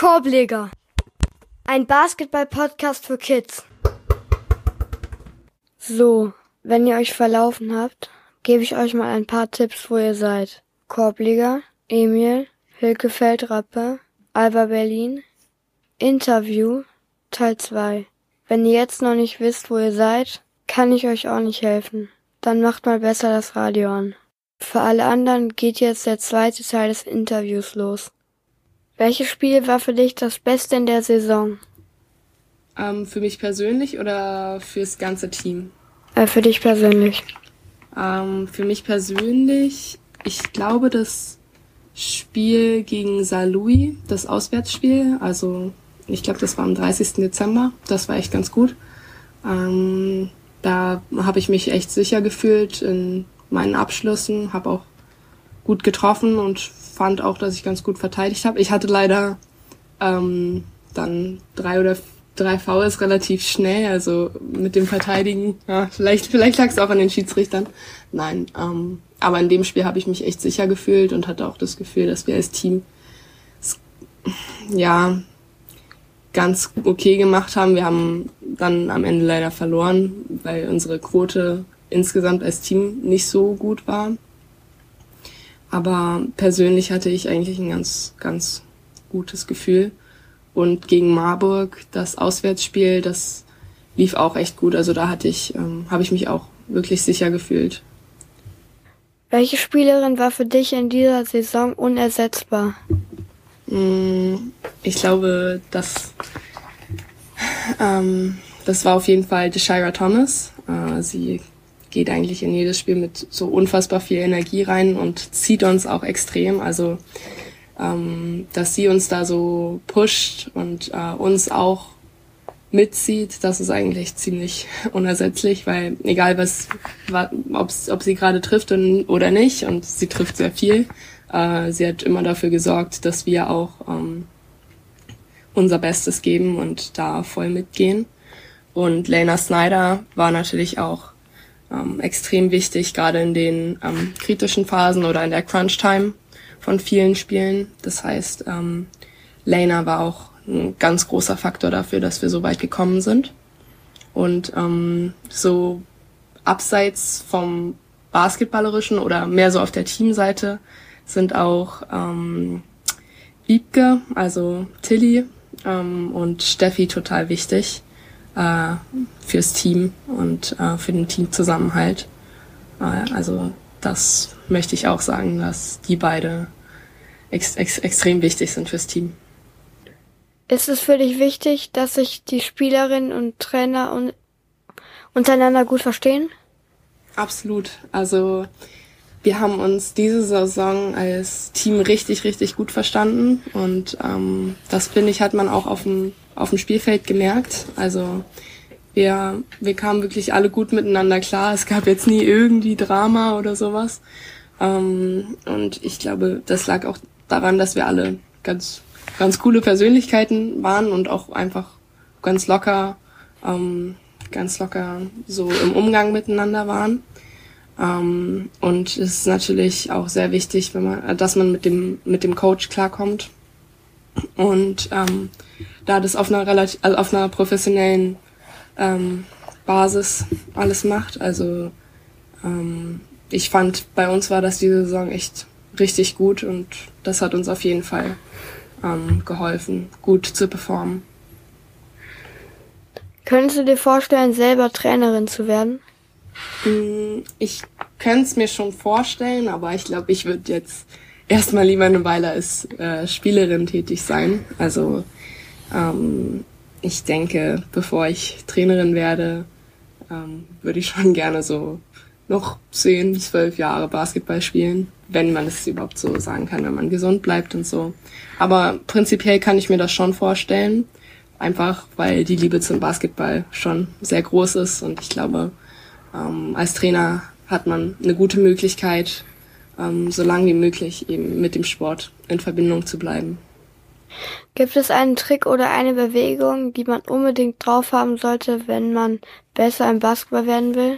Korbleger, ein Basketball-Podcast für Kids. So, wenn ihr euch verlaufen habt, gebe ich euch mal ein paar Tipps, wo ihr seid. Korbleger, Emil, Hilkefeld-Rappe, Alba Berlin, Interview, Teil 2. Wenn ihr jetzt noch nicht wisst, wo ihr seid, kann ich euch auch nicht helfen. Dann macht mal besser das Radio an. Für alle anderen geht jetzt der zweite Teil des Interviews los. Welches Spiel war für dich das Beste in der Saison? Für mich persönlich oder fürs ganze Team? Für dich persönlich. Für mich persönlich, ich glaube, das Spiel gegen Saarlouis, das Auswärtsspiel, also ich glaube, das war am 30. Dezember, das war echt ganz gut. Da habe ich mich echt sicher gefühlt in meinen Abschlüssen, habe auch gut getroffen und fand auch, dass ich ganz gut verteidigt habe. Ich hatte leider dann 3 Fouls relativ schnell, also mit dem Verteidigen. Ja, vielleicht lag es auch an den Schiedsrichtern. Nein, aber in dem Spiel habe ich mich echt sicher gefühlt und hatte auch das Gefühl, dass wir als Team ganz okay gemacht haben. Wir haben dann am Ende leider verloren, weil unsere Quote insgesamt als Team nicht so gut war. Aber persönlich hatte ich eigentlich ein ganz, ganz gutes Gefühl. Und gegen Marburg, das Auswärtsspiel, das lief auch echt gut. Also da habe ich mich auch wirklich sicher gefühlt. Welche Spielerin war für dich in dieser Saison unersetzbar? Ich glaube, das war auf jeden Fall Deshaira Thomas. Sie geht eigentlich in jedes Spiel mit so unfassbar viel Energie rein und zieht uns auch extrem. Also, dass sie uns da so pusht und uns auch mitzieht, das ist eigentlich ziemlich unersetzlich, weil egal ob sie gerade trifft oder nicht, und sie trifft sehr viel, sie hat immer dafür gesorgt, dass wir auch unser Bestes geben und da voll mitgehen. Und Lena Snyder war natürlich auch extrem wichtig, gerade in den kritischen Phasen oder in der Crunch-Time von vielen Spielen. Das heißt, Lena war auch ein ganz großer Faktor dafür, dass wir so weit gekommen sind. Und so abseits vom Basketballerischen oder mehr so auf der Teamseite sind auch Wiebke, also Tilly und Steffi total wichtig fürs Team und für den Teamzusammenhalt. Also das möchte ich auch sagen, dass die beide extrem wichtig sind fürs Team. Ist es für dich wichtig, dass sich die Spielerinnen und Trainer untereinander gut verstehen? Absolut. Also wir haben uns diese Saison als Team richtig, richtig gut verstanden und das, finde ich, hat man auch auf dem Spielfeld gemerkt. Also wir kamen wirklich alle gut miteinander klar. Es gab jetzt nie irgendwie Drama oder sowas. Und ich glaube, das lag auch daran, dass wir alle ganz, ganz coole Persönlichkeiten waren und auch einfach ganz locker so im Umgang miteinander waren. Und es ist natürlich auch sehr wichtig, dass man mit dem Coach klarkommt und da das auf einer professionellen Basis alles macht. Also ich fand, bei uns war das diese Saison echt richtig gut und das hat uns auf jeden Fall geholfen, gut zu performen. Könntest du dir vorstellen, selber Trainerin zu werden? Ich könnte es mir schon vorstellen, aber ich glaube, ich würde jetzt erstmal lieber eine Weile als Spielerin tätig sein. Also ich denke, bevor ich Trainerin werde, würde ich schon gerne so noch 10, 12 Jahre Basketball spielen, wenn man es überhaupt so sagen kann, wenn man gesund bleibt und so. Aber prinzipiell kann ich mir das schon vorstellen, einfach weil die Liebe zum Basketball schon sehr groß ist und ich glaube, als Trainer hat man eine gute Möglichkeit, so lange wie möglich eben mit dem Sport in Verbindung zu bleiben. Gibt es einen Trick oder eine Bewegung, die man unbedingt drauf haben sollte, wenn man besser im Basketball werden will?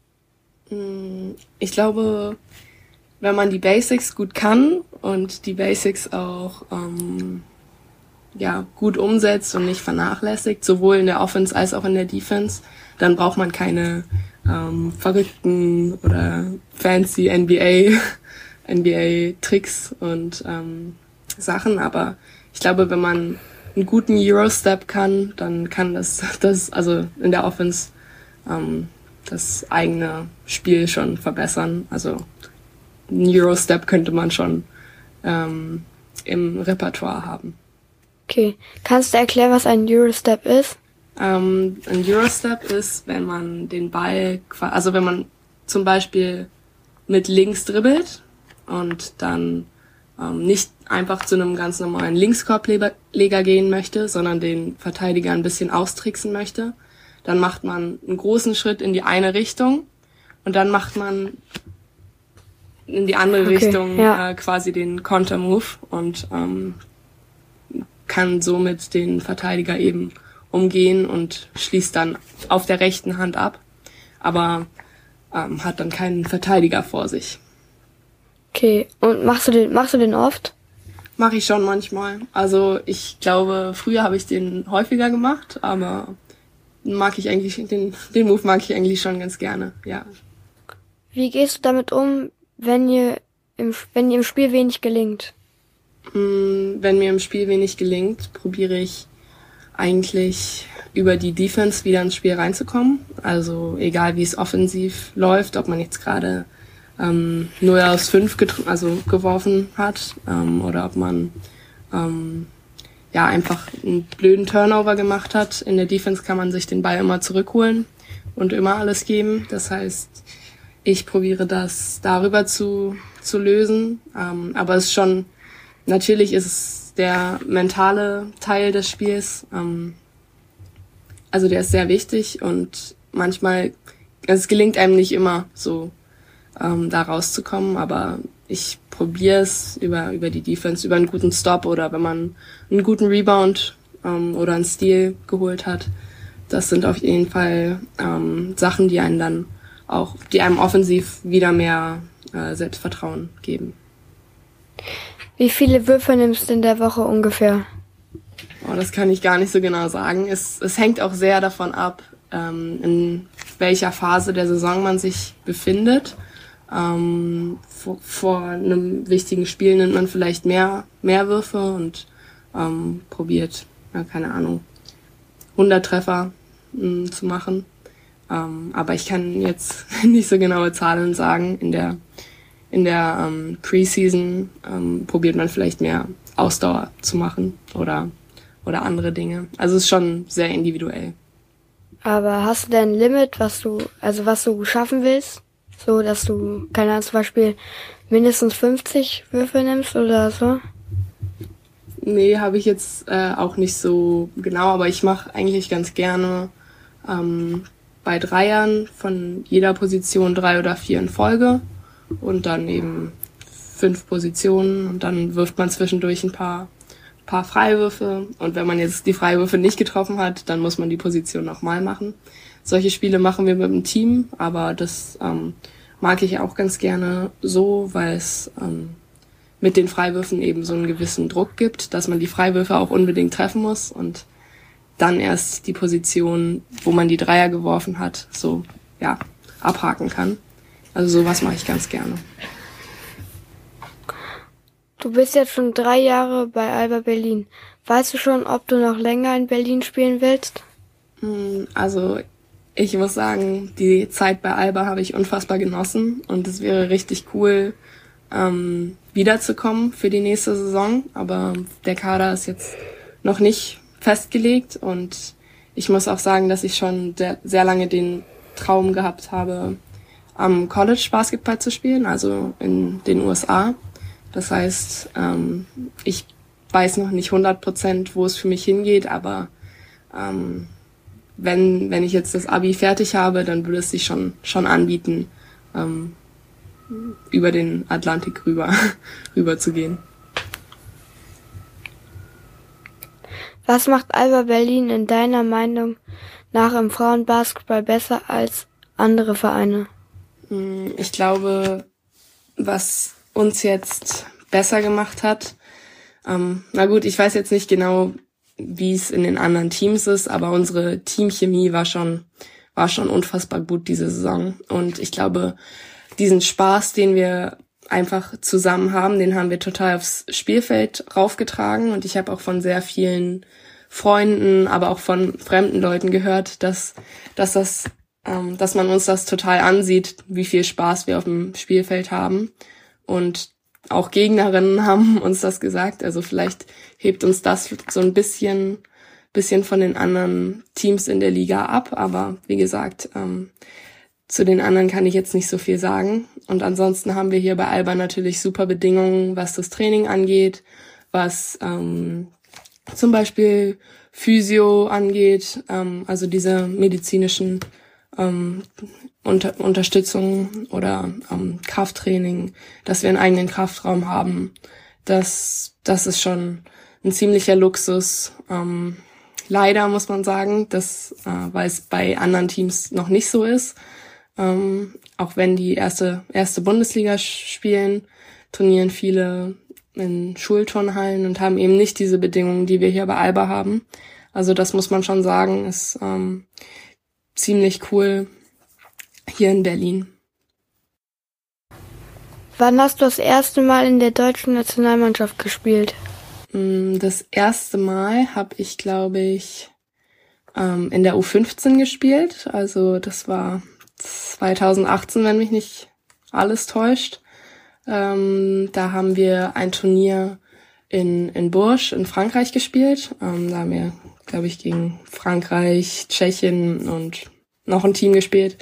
Ich glaube, wenn man die Basics gut kann und die Basics auch gut umsetzt und nicht vernachlässigt, sowohl in der Offense als auch in der Defense, dann braucht man keine verrückten oder fancy NBA-Tricks und Sachen, aber ich glaube, wenn man einen guten Eurostep kann, dann kann das also in der Offense das eigene Spiel schon verbessern. Also einen Eurostep könnte man schon im Repertoire haben. Okay, kannst du erklären, was ein Eurostep ist? Ein Eurostep ist, wenn man den Ball, also wenn man zum Beispiel mit links dribbelt und dann nicht einfach zu einem ganz normalen Linkskorbleger gehen möchte, sondern den Verteidiger ein bisschen austricksen möchte, dann macht man einen großen Schritt in die eine Richtung und dann macht man in die andere Richtung quasi den Kontermove und kann somit den Verteidiger eben umgehen und schließt dann auf der rechten Hand ab, aber hat dann keinen Verteidiger vor sich. Okay, und machst du den oft? Mache ich schon manchmal. Also ich glaube, früher habe ich den häufiger gemacht, aber den Move mag ich eigentlich schon ganz gerne, ja. Wie gehst du damit um, wenn dir im Spiel wenig gelingt? Wenn mir im Spiel wenig gelingt, probiere ich eigentlich über die Defense wieder ins Spiel reinzukommen. Also egal wie es offensiv läuft, ob man jetzt gerade 0 aus 5 geworfen hat oder ob man einfach einen blöden Turnover gemacht hat. In der Defense kann man sich den Ball immer zurückholen und immer alles geben. Das heißt, ich probiere das darüber zu lösen. Aber es ist schon, natürlich ist es der mentale Teil des Spiels. Also der ist sehr wichtig und manchmal, es gelingt einem nicht immer so, da rauszukommen, aber ich probiere es über die Defense, über einen guten Stop oder wenn man einen guten Rebound oder einen Steal geholt hat. Das sind auf jeden Fall Sachen, die einem offensiv wieder mehr Selbstvertrauen geben. Wie viele Würfe nimmst du in der Woche ungefähr? Oh, das kann ich gar nicht so genau sagen. Es hängt auch sehr davon ab, in welcher Phase der Saison man sich befindet. Vor einem wichtigen Spiel nimmt man vielleicht mehr Würfe und probiert, 100 Treffer zu machen. Aber ich kann jetzt nicht so genaue Zahlen sagen. In der Preseason probiert man vielleicht mehr Ausdauer zu machen oder andere Dinge. Also es ist schon sehr individuell. Aber hast du denn ein Limit, was du schaffen willst? So, dass du, keine Ahnung, zum Beispiel mindestens 50 Würfe nimmst oder so? Nee, habe ich jetzt auch nicht so genau, aber ich mache eigentlich ganz gerne bei Dreiern von jeder Position 3 oder 4 in Folge und dann eben 5 Positionen und dann wirft man zwischendurch ein paar Freiwürfe und wenn man jetzt die Freiwürfe nicht getroffen hat, dann muss man die Position nochmal machen. Solche Spiele machen wir mit dem Team, aber das mag ich auch ganz gerne so, weil es mit den Freiwürfen eben so einen gewissen Druck gibt, dass man die Freiwürfe auch unbedingt treffen muss und dann erst die Position, wo man die Dreier geworfen hat, abhaken kann. Also sowas mache ich ganz gerne. Du bist jetzt schon 3 Jahre bei Alba Berlin. Weißt du schon, ob du noch länger in Berlin spielen willst? Also ich muss sagen, die Zeit bei Alba habe ich unfassbar genossen und es wäre richtig cool, wiederzukommen für die nächste Saison. Aber der Kader ist jetzt noch nicht festgelegt und ich muss auch sagen, dass ich schon sehr, sehr lange den Traum gehabt habe, am College Basketball zu spielen, also in den USA. Das heißt, ich weiß noch nicht 100%, wo es für mich hingeht, aber wenn ich jetzt das Abi fertig habe, dann würde es sich schon anbieten, über den Atlantik rüber zu gehen. Was macht Alba Berlin in deiner Meinung nach im Frauenbasketball besser als andere Vereine? Ich glaube, was uns jetzt besser gemacht hat, Na gut, ich weiß jetzt nicht genau, wie es in den anderen Teams ist, aber unsere Teamchemie war schon unfassbar gut diese Saison. Und ich glaube, diesen Spaß, den wir einfach zusammen haben, den haben wir total aufs Spielfeld raufgetragen. Und ich habe auch von sehr vielen Freunden, aber auch von fremden Leuten gehört, dass man uns das total ansieht, wie viel Spaß wir auf dem Spielfeld haben. Und auch Gegnerinnen haben uns das gesagt. Also vielleicht hebt uns das so ein bisschen von den anderen Teams in der Liga ab. Aber wie gesagt, zu den anderen kann ich jetzt nicht so viel sagen. Und ansonsten haben wir hier bei Alba natürlich super Bedingungen, was das Training angeht, was zum Beispiel Physio angeht, also diese medizinischen Unterstützung oder Krafttraining, dass wir einen eigenen Kraftraum haben. Das ist schon ein ziemlicher Luxus. Leider muss man sagen, weil es bei anderen Teams noch nicht so ist. Auch wenn die erste Bundesliga spielen, trainieren viele in Schulturnhallen und haben eben nicht diese Bedingungen, die wir hier bei Alba haben. Also das muss man schon sagen, ist ziemlich cool hier in Berlin. Wann hast du das erste Mal in der deutschen Nationalmannschaft gespielt? Das erste Mal habe ich, glaube ich, in der U15 gespielt. Also das war 2018, wenn mich nicht alles täuscht. Da haben wir ein Turnier in Bourges in Frankreich gespielt. Da haben wir, glaube ich, gegen Frankreich, Tschechien und noch ein Team gespielt.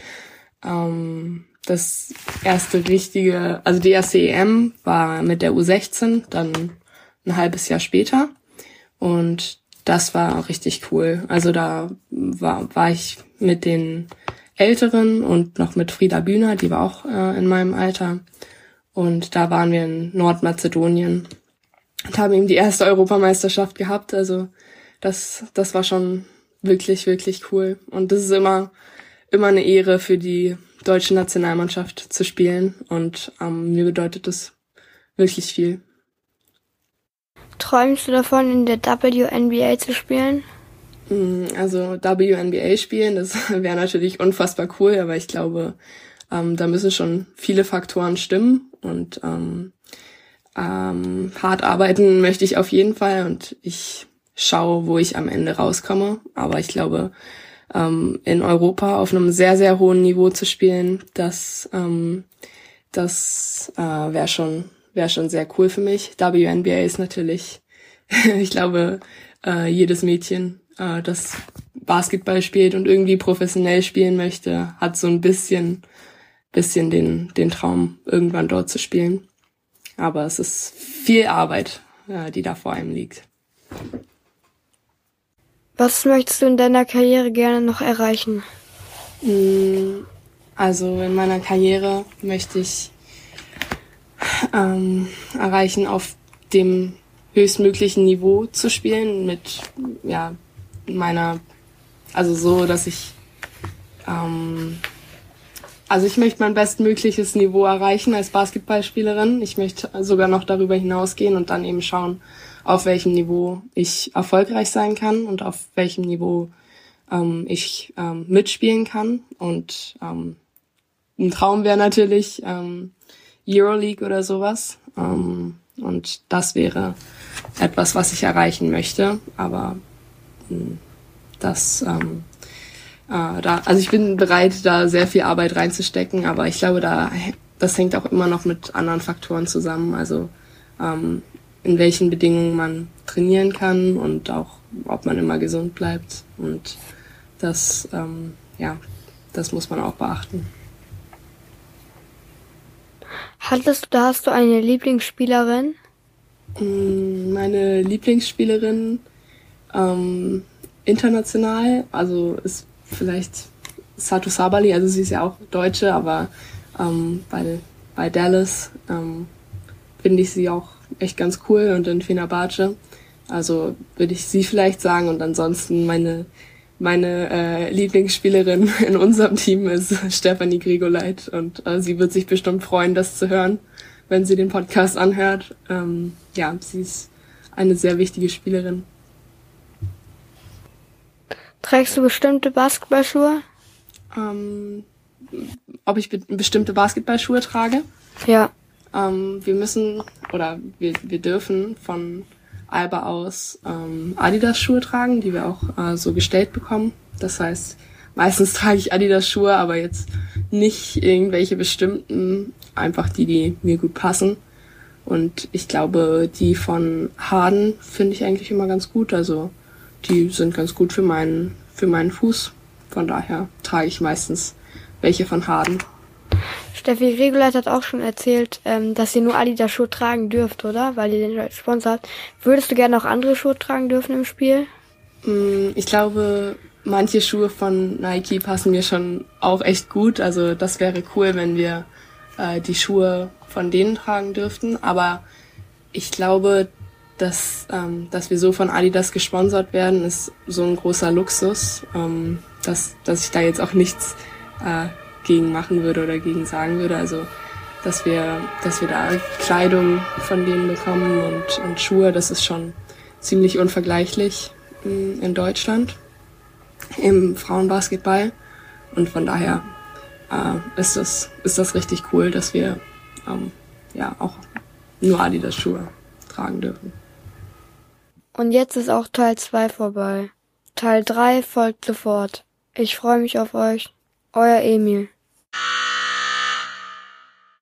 Das erste richtige, also die erste EM war mit der U16, dann ein halbes Jahr später. Und das war richtig cool. Also da war ich mit den Älteren und noch mit Frieda Bühner, die war auch in meinem Alter. Und da waren wir in Nordmazedonien und haben eben die erste Europameisterschaft gehabt. Also das war schon wirklich, wirklich cool. Und das ist immer eine Ehre für die deutsche Nationalmannschaft zu spielen. Und mir bedeutet das wirklich viel. Träumst du davon, in der WNBA zu spielen? Also WNBA spielen, das wäre natürlich unfassbar cool, aber ich glaube, da müssen schon viele Faktoren stimmen und hart arbeiten möchte ich auf jeden Fall und ich schaue, wo ich am Ende rauskomme. Aber ich glaube, in Europa auf einem sehr, sehr hohen Niveau zu spielen, das wäre schon sehr cool für mich. WNBA ist natürlich, ich glaube, jedes Mädchen, das Basketball spielt und irgendwie professionell spielen möchte, hat so ein bisschen den Traum, irgendwann dort zu spielen. Aber es ist viel Arbeit, die da vor einem liegt. Was möchtest du in deiner Karriere gerne noch erreichen? Also in meiner Karriere möchte ich erreichen, auf dem höchstmöglichen Niveau zu spielen mit also so, dass ich ich möchte mein bestmögliches Niveau erreichen als Basketballspielerin. Ich möchte sogar noch darüber hinausgehen und dann eben schauen, auf welchem Niveau ich erfolgreich sein kann und auf welchem Niveau ich mitspielen kann. Und ein Traum wäre natürlich Euroleague oder sowas. Und das wäre etwas, was ich erreichen möchte. Aber ich bin bereit, da sehr viel Arbeit reinzustecken, aber ich glaube, das hängt auch immer noch mit anderen Faktoren zusammen. Also in welchen Bedingungen man trainieren kann und auch, ob man immer gesund bleibt. Und das muss man auch beachten. Hast du eine Lieblingsspielerin? Meine Lieblingsspielerin international, also ist vielleicht Satu Sabali, also sie ist ja auch Deutsche, aber bei Dallas finde ich sie auch echt ganz cool und in Fenerbahce. Also würde ich sie vielleicht sagen und ansonsten meine Lieblingsspielerin in unserem Team ist Stefanie Grigoleit und sie wird sich bestimmt freuen, das zu hören, wenn sie den Podcast anhört. Sie ist eine sehr wichtige Spielerin. Trägst du bestimmte Basketballschuhe? Ob ich bestimmte Basketballschuhe trage? Ja. Wir dürfen von Alba aus Adidas-Schuhe tragen, die wir auch so gestellt bekommen. Das heißt, meistens trage ich Adidas-Schuhe, aber jetzt nicht irgendwelche bestimmten, einfach die mir gut passen. Und ich glaube, die von Harden finde ich eigentlich immer ganz gut. Also die sind ganz gut für meinen Fuß. Von daher trage ich meistens welche von Harden. Steffi Grigoleit hat auch schon erzählt, dass ihr nur Adidas-Schuhe tragen dürft, oder? Weil ihr den Sponsor habt. Würdest du gerne auch andere Schuhe tragen dürfen im Spiel? Ich glaube, manche Schuhe von Nike passen mir schon auch echt gut. Also das wäre cool, wenn wir die Schuhe von denen tragen dürften. Aber ich glaube, dass wir so von Adidas gesponsert werden, ist so ein großer Luxus, dass ich da jetzt auch nichts gegen machen würde oder gegen sagen würde. Also dass wir da Kleidung von denen bekommen und Schuhe, das ist schon ziemlich unvergleichlich in Deutschland im Frauenbasketball. Und von daher ist das richtig cool, dass wir auch nur Adidas-Schuhe tragen dürfen. Und jetzt ist auch Teil 2 vorbei. Teil 3 folgt sofort. Ich freue mich auf euch. Euer Emil.